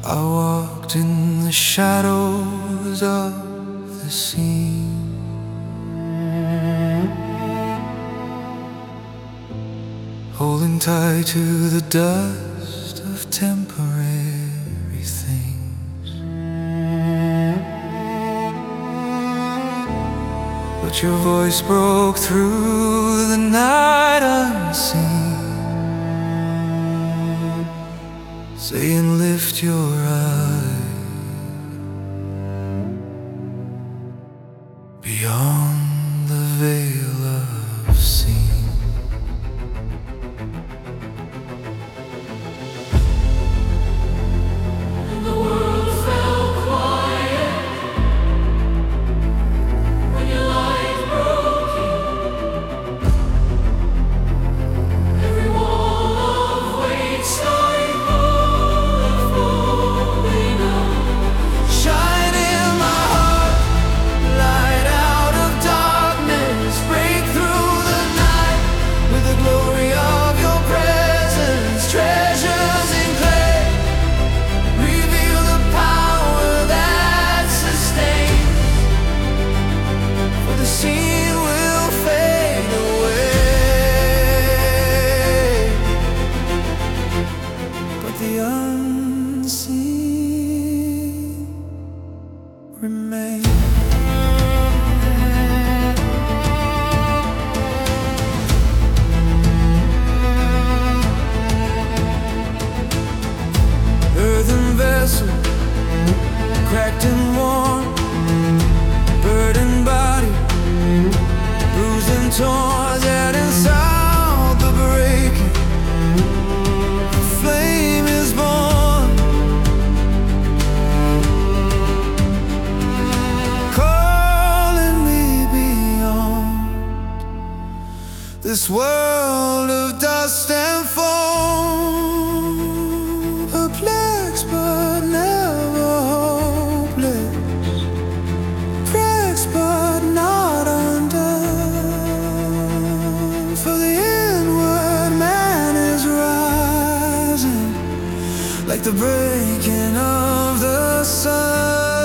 I walked in the shadows of the scene, holding tight to the dust of temporary things. But your voice broke through the night unseen, saying lift your eyes beyond the veil of sin. And the world fell quiet when your light broke in. Every wall of weight started falling out. Shine in my heart, light out of darkness, break through the night with the glory of your presence. Treasures in clay, reveal the power that sustains, for the scene will fade away, but the unseen remains. Earthen vessel, cracked and worn, burdened body, bruised and torn, that inside the breaking flame is born, calling me beyond this world of dust and foam. Perplexed but never hopeless, pressed but not undone, for the inward man is rising like the breaking of the sun.